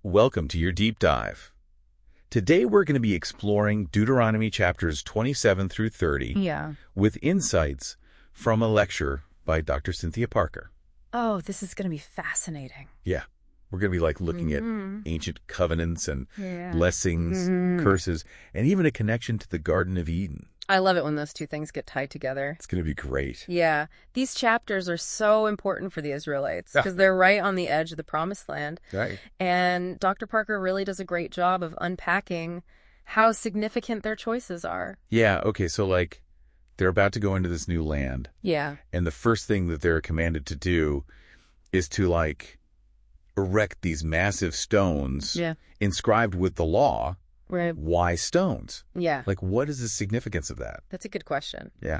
Welcome to your deep dive. Today we're going to be exploring Deuteronomy chapters 27 through 30 with insights from a lecture by Dr. Cynthia Parker. Oh, this is going to be fascinating. Yeah, we're going to be looking at ancient covenants and blessings, curses, and even a connection to the Garden of Eden. I love it when those two things get tied together. It's going to be great. Yeah. These chapters are so important for the Israelites because they're right on the edge of the Promised Land. Right. And Dr. Parker really does a great job of unpacking how significant their choices are. Yeah, okay, so they're about to go into this new land. Yeah. And the first thing that they're commanded to do is to erect these massive stones inscribed with the law. Right. Why stones? Yeah. What is the significance of that? That's a good question. Yeah.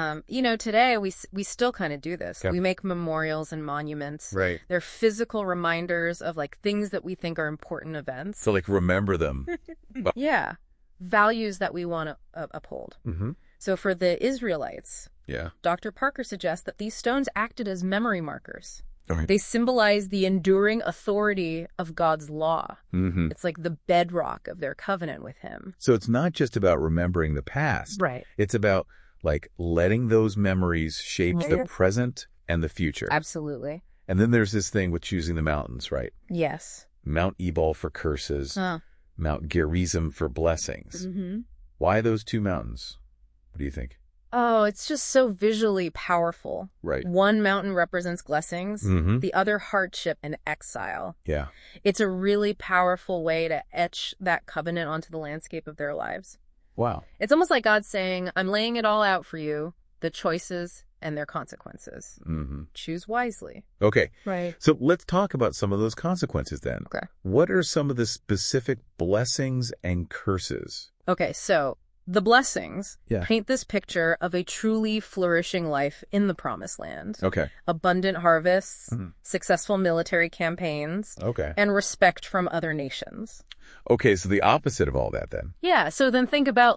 Today we still kind of do this. Yeah. We make memorials and monuments. Right. They're physical reminders of things that we think are important events. So remember them. Yeah. Values that we want to uphold. Mm-hmm. So for the Israelites, Dr. Parker suggests that these stones acted as memory markers. Right. They symbolize the enduring authority of God's law. Mm-hmm. It's like the bedrock of their covenant with him. So it's not just about remembering the past. Right. It's about letting those memories shape the present and the future. Absolutely. And then there's this thing with choosing the mountains, right? Yes. Mount Ebal for curses, Mount Gerizim for blessings. Mm-hmm. Why those two mountains? What do you think? Oh, it's just so visually powerful. Right. One mountain represents blessings, Mm-hmm. the other hardship and exile. Yeah. It's a really powerful way to etch that covenant onto the landscape of their lives. Wow. It's almost like God saying, I'm laying it all out for you, the choices and their consequences. Mm-hmm. Choose wisely. Okay. Right. So let's talk about some of those consequences then. Okay. What are some of the specific blessings and curses? Okay, so the blessings Yeah. paint this picture of a truly flourishing life in the Promised Land. Okay. Abundant harvests, Mhm. successful military campaigns, Okay. and respect from other nations. Okay, so the opposite of all that then. Yeah, so then think about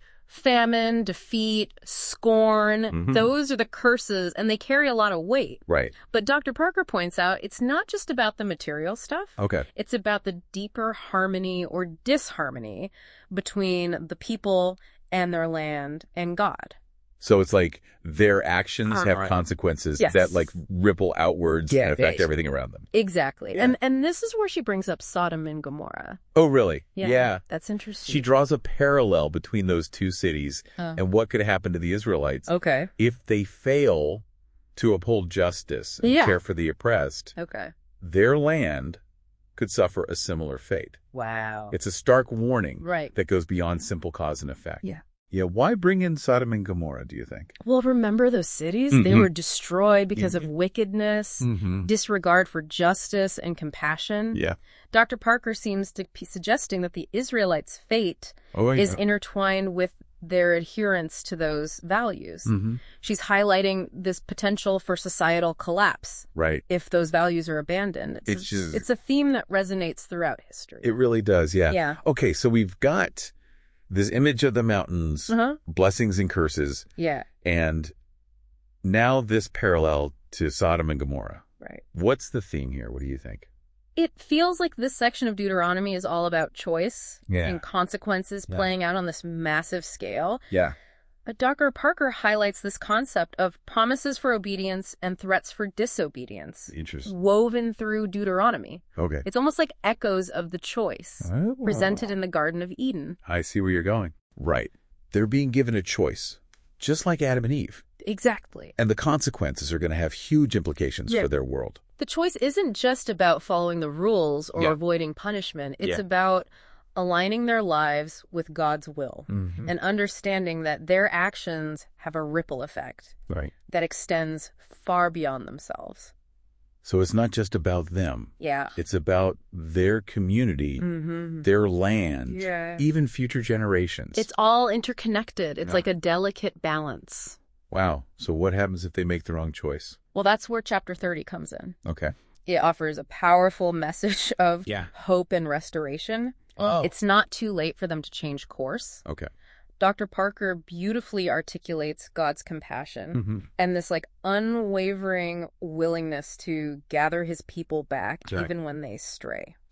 famine, defeat, scorn. Mhm. Those are the curses, and they carry a lot of weight. Right. But Dr. Parker points out it's not just about the material stuff. Okay. It's about the deeper harmony or disharmony between the people and their land and God. So it's their actions have consequences Yes. that ripple outwards and affect everything around them. Exactly. Yeah. And this is where she brings up Sodom and Gomorrah. Oh, really? Yeah. That's interesting. She draws a parallel between those two cities Oh. and what could happen to the Israelites Okay. if they fail to uphold justice and care for the oppressed. Okay. Their land could suffer a similar fate. Wow. It's a stark warning Right. that goes beyond simple cause and effect. Yeah. Yeah, why bring in Sodom and Gomorrah, do you think? Well, remember those cities? They Mhm. were destroyed because of wickedness, Mm-hmm. disregard for justice and compassion. Yeah. Dr. Parker seems to be suggesting that the Israelites' fate Oh, yeah. is intertwined with their adherence to those values. Mm-hmm. She's highlighting this potential for societal collapse Right. if those values are abandoned. It's a theme that resonates throughout history. It really does, yeah. Yeah. Okay, so we've got this image of the mountains, Uh-huh. blessings and curses, Yeah, and now this parallel to Sodom and Gomorrah. right. What's the theme here? What do you think? It feels like this section of Deuteronomy is all about choice Yeah. and consequences playing out on this massive scale. Yeah. But Dr. Parker highlights this concept of promises for obedience and threats for disobedience Interesting. woven through Deuteronomy. Okay. It's almost like echoes of the choice Oh. presented in the Garden of Eden. I see where you're going. Right. They're being given a choice, just like Adam and Eve. Exactly. And the consequences are going to have huge implications for their world. The choice isn't just about following the rules or avoiding punishment. It's about aligning their lives with God's will Mm-hmm. and understanding that their actions have a ripple effect Right. that extends far beyond themselves. So it's not just about them. Yeah. It's about their community, Mm-hmm. their land, Yeah. even future generations. It's all interconnected. It's Yeah. like a delicate balance. Wow. So what happens if they make the wrong choice? Well, that's where chapter 30 comes in. Okay. It offers a powerful message of Yeah. hope and restoration. Oh. It's not too late for them to change course. Okay. Dr. Parker beautifully articulates God's compassion Mm-hmm. and this unwavering willingness to gather his people back Right. even when they stray.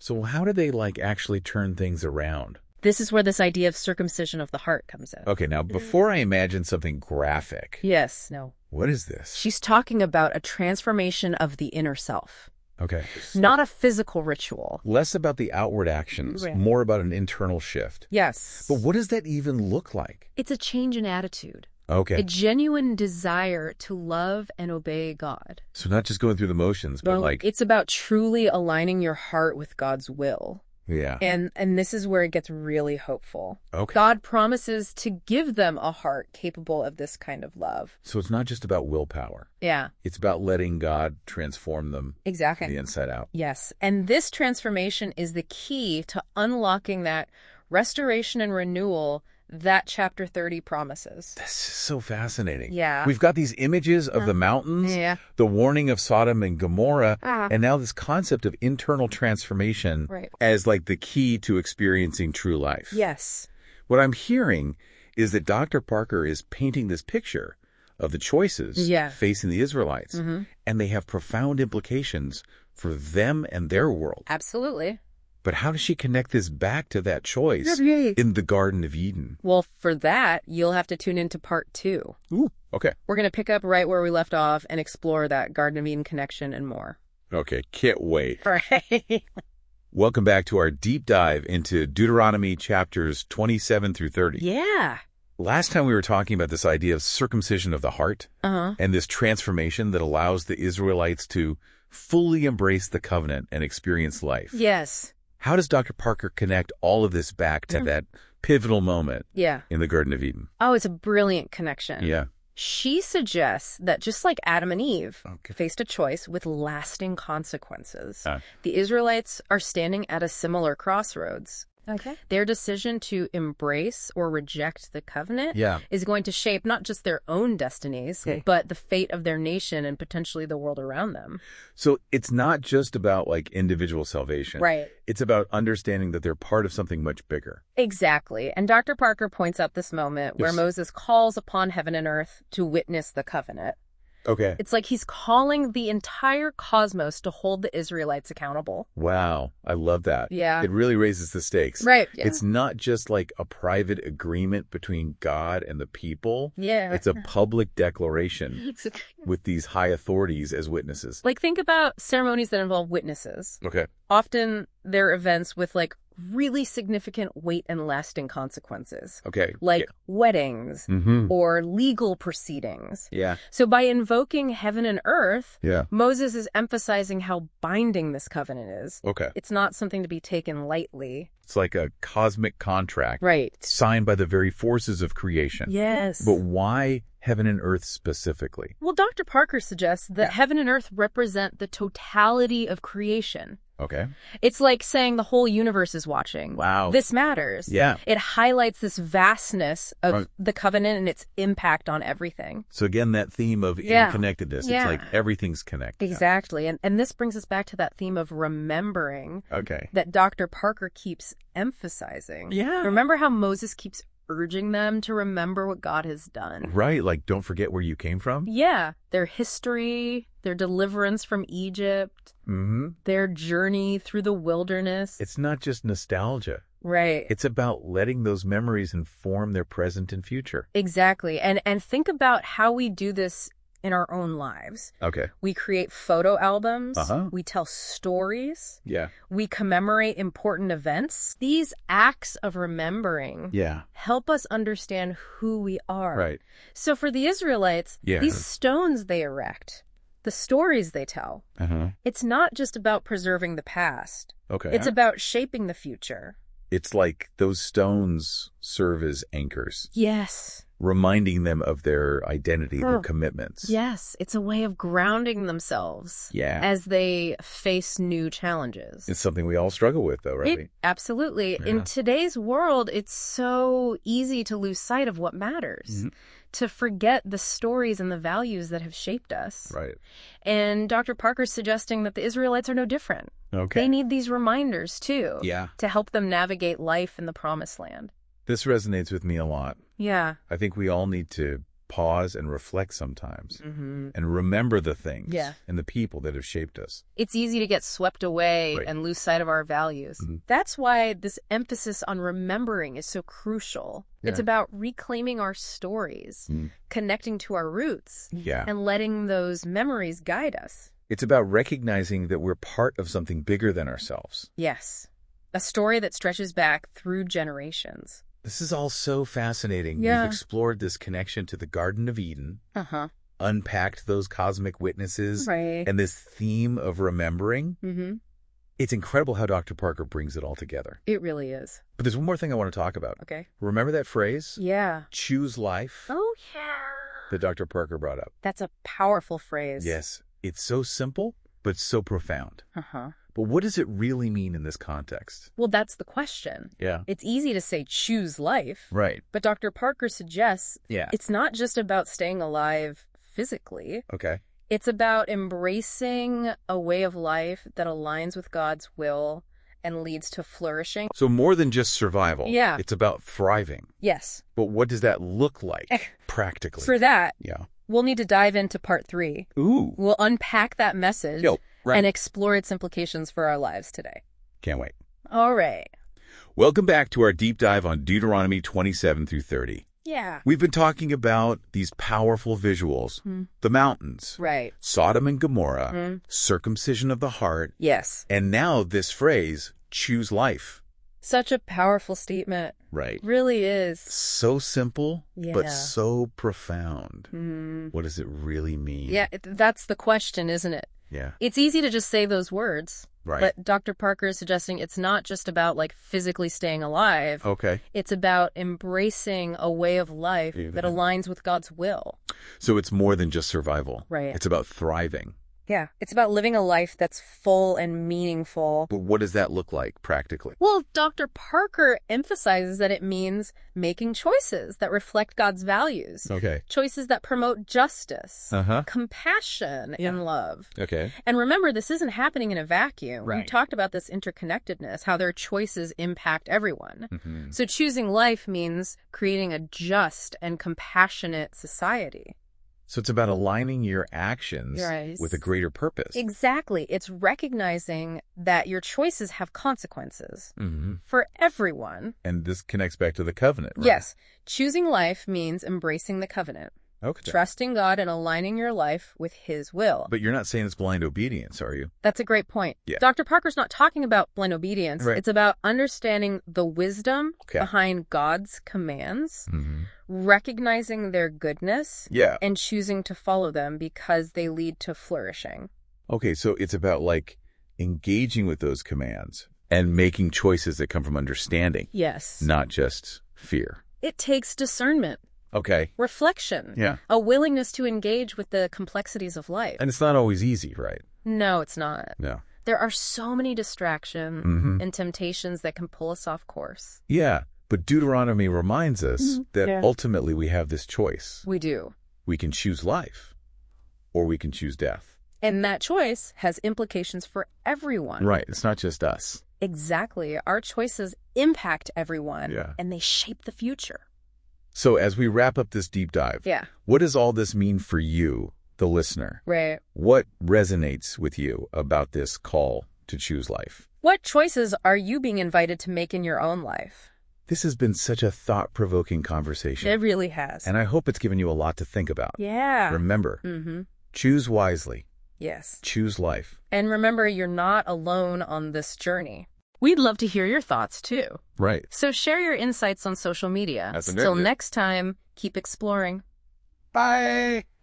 So how do they, actually turn things around? This is where this idea of circumcision of the heart comes in. Okay, now, before I imagine something graphic. Yes, no. What is this? She's talking about a transformation of the inner self. Okay. Not a physical ritual. Less about the outward actions, more about an internal shift. Yes. But what does that even look like? It's a change in attitude. Okay. A genuine desire to love and obey God. So not just going through the motions, but It's about truly aligning your heart with God's will. Yeah. And this is where it gets really hopeful. Okay. God promises to give them a heart capable of this kind of love. So it's not just about willpower. Yeah. It's about letting God transform them exactly. from the inside out. Yes. And this transformation is the key to unlocking that restoration and renewal that chapter 30 promises. This is so fascinating. Yeah. We've got these images of the mountains, the warning of Sodom and Gomorrah, and now this concept of internal transformation as the key to experiencing true life. Yes. What I'm hearing is that Dr. Parker is painting this picture of the choices facing the Israelites, and they have profound implications for them and their world. Absolutely. But how does she connect this back to that choice in the Garden of Eden? Well, for that, you'll have to tune into part 2. Ooh, okay. We're going to pick up right where we left off and explore that Garden of Eden connection and more. Okay, can't wait. Right. Welcome back to our deep dive into Deuteronomy chapters 27 through 30. Yeah. Last time we were talking about this idea of circumcision of the heart and this transformation that allows the Israelites to fully embrace the covenant and experience life. Yes. How does Dr. Parker connect all of this back to that pivotal moment in the Garden of Eden? Oh, it's a brilliant connection. Yeah. She suggests that just like Adam and Eve faced a choice with lasting consequences, the Israelites are standing at a similar crossroads. Okay. Their decision to embrace or reject the covenant is going to shape not just their own destinies, but the fate of their nation and potentially the world around them. So it's not just about individual salvation. Right. It's about understanding that they're part of something much bigger. Exactly. And Dr. Parker points out this moment where Moses calls upon heaven and earth to witness the covenant. Okay. It's like he's calling the entire cosmos to hold the Israelites accountable. Wow. I love that. Yeah. It really raises the stakes. Right. Yeah. It's not just a private agreement between God and the people. Yeah. It's a public declaration with these high authorities as witnesses. Think about ceremonies that involve witnesses. Okay. Often they're events with really significant weight and lasting consequences. Okay. Weddings or legal proceedings. Yeah. So by invoking heaven and earth, yeah, Moses is emphasizing how binding this covenant is. Okay. It's not something to be taken lightly. It's like a cosmic contract. Right. Signed by the very forces of creation. Yes. But why heaven and earth specifically? Well, Dr. Parker suggests that heaven and earth represent the totality of creation. Okay. It's like saying the whole universe is watching. Wow. This matters. Yeah. It highlights this vastness of the covenant and its impact on everything. So again, that theme of interconnectedness. Yeah. It's like everything's connected. Exactly. And this brings us back to that theme of remembering that Dr. Parker keeps emphasizing. Yeah. Remember how Moses keeps urging them to remember what God has done. Right. Don't forget where you came from. Yeah. Their history, their deliverance from Egypt, their journey through the wilderness. It's not just nostalgia. Right. It's about letting those memories inform their present and future. Exactly. And think about how we do this in our own lives. Okay. We create photo albums. We tell stories. Yeah. We commemorate important events. These acts of remembering help us understand who we are. Right. So for the Israelites, these stones they erect, the stories they tell, it's not just about preserving the past. Okay. It's about shaping the future. It's like those stones serve as anchors. Yes. Reminding them of their identity, their commitments. Yes, it's a way of grounding themselves as they face new challenges. It's something we all struggle with, though, right? Absolutely. Yeah. In today's world, it's so easy to lose sight of what matters, to forget the stories and the values that have shaped us. Right. And Dr. Parker's suggesting that the Israelites are no different. Okay. They need these reminders, too, to help them navigate life in the Promised Land. This resonates with me a lot. Yeah. I think we all need to pause and reflect sometimes and remember the things and the people that have shaped us. It's easy to get swept away and lose sight of our values. That's why this emphasis on remembering is so crucial. Yeah. It's about reclaiming our stories, connecting to our roots, and letting those memories guide us. It's about recognizing that we're part of something bigger than ourselves. Yes, a story that stretches back through generations. This is all so fascinating. Yeah. We've explored this connection to the Garden of Eden, unpacked those cosmic witnesses, and this theme of remembering. It's incredible how Dr. Parker brings it all together. It really is. But there's one more thing I want to talk about. Okay. Remember that phrase? Yeah. Choose life? Oh, yeah. That Dr. Parker brought up. That's a powerful phrase. Yes. It's so simple, but so profound. But what does it really mean in this context? Well, that's the question. Yeah. It's easy to say choose life. Right. But Dr. Parker suggests it's not just about staying alive physically. Okay. It's about embracing a way of life that aligns with God's will and leads to flourishing. So more than just survival. Yeah. It's about thriving. Yes. But what does that look like practically? For that, we'll need to dive into part 3. Ooh. We'll unpack that message and explore its implications for our lives today. Can't wait. All right. Welcome back to our deep dive on Deuteronomy 27 through 30. Yeah. We've been talking about these powerful visuals, the mountains, Sodom and Gomorrah, circumcision of the heart. Yes. And now this phrase, choose life. Such a powerful statement. Right. Really is. So simple, but so profound. What does it really mean? Yeah, that's the question, isn't it? Yeah. It's easy to just say those words. Right. But Dr. Parker is suggesting it's not just about like physically staying alive. Okay. It's about embracing a way of life that aligns with God's will. So it's more than just survival. Right. It's about thriving. Yeah. It's about living a life that's full and meaningful. But what does that look like practically? Well, Dr. Parker emphasizes that it means making choices that reflect God's values. Okay. Choices that promote justice, compassion, and love. Okay. And remember, this isn't happening in a vacuum. Right. We talked about this interconnectedness, how their choices impact everyone. So choosing life means creating a just and compassionate society. So it's about aligning your actions with a greater purpose. Exactly. It's recognizing that your choices have consequences for everyone. And this connects back to the covenant, right? Yes. Choosing life means embracing the covenant. Okay. Trusting God and aligning your life with His will. But you're not saying it's blind obedience, are you? That's a great point. Yeah. Dr. Parker's not talking about blind obedience. Right. It's about understanding the wisdom behind God's commands, recognizing their goodness, and choosing to follow them because they lead to flourishing. Okay, so it's about like engaging with those commands and making choices that come from understanding. Yes. Not just fear. It takes discernment. Okay. Reflection. Yeah. A willingness to engage with the complexities of life. And it's not always easy, right? No, it's not. No. There are so many distractions and temptations that can pull us off course. Yeah, but Deuteronomy reminds us that ultimately we have this choice. We do. We can choose life or we can choose death. And that choice has implications for everyone. Right. It's not just us. Exactly. Our choices impact everyone and they shape the future. So as we wrap up this deep dive, what does all this mean for you, the listener? Right. What resonates with you about this call to choose life? What choices are you being invited to make in your own life? This has been such a thought-provoking conversation. It really has. And I hope it's given you a lot to think about. Yeah. Remember, choose wisely. Yes. Choose life. And remember, you're not alone on this journey. We'd love to hear your thoughts, too. Right. So share your insights on social media. Till next time, keep exploring. Bye.